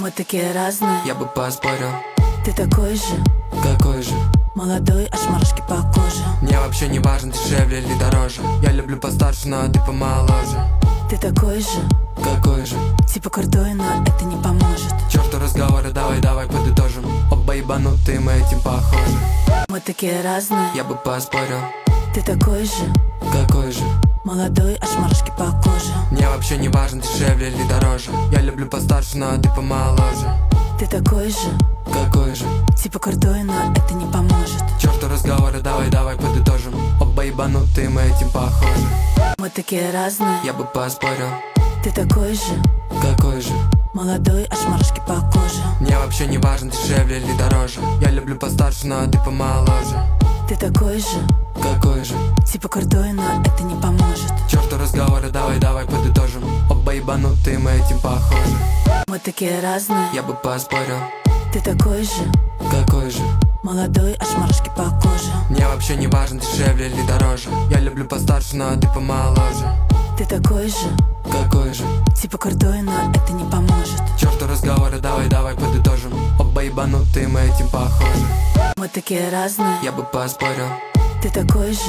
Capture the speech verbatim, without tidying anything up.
Мы такие разные, я бы поспорил. ты такой же, Какой же? молодой, аж мурашки по коже. Мне вообще не важно, дешевле или дороже. Я люблю постарше, но ты помоложе. Ты такой же, Какой же? типа крутой, но это не поможет. Чёрту разговоры, давай, давай подытожим. Оба ебанутые, мы этим похожи. Мы такие разные, Я бы поспорил. ты такой же, Какой же? молодой, аж мурашки по коже. Мне вообще не важно, дешевле или дороже. Я люблю постарше, но ты помоложе. Ты такой же, Какой же? типа крутой, но это не поможет. Чёрту разговоры, давай, давай подытожим. Оба ебанутые, мы этим похожи. Мы такие разные, Я бы поспорил. ты такой же, Какой же? молодой, аж мурашки по коже. Мне вообще не важно, дешевле или дороже. Я люблю постарше, но ты помоложе. Ты такой же, Какой же? типа крутой, но это не поможет. Чёрту разговоры, давай, давай подытожим. Оба ебанутые, мы этим похожи. Мы такие разные, Я бы поспорил. ты такой же, Какой же? молодой, аж мурашки по коже. Мне вообще не важно, дешевле или дороже. Я люблю постарше, но ты помоложе. Ты такой же, Какой же? типа крутой, но это не поможет. Чёрту разговоры, давай, давай подытожим. Оба ебанутые, мы этим похожи. Мы такие разные, Я бы поспорил. ты такой же,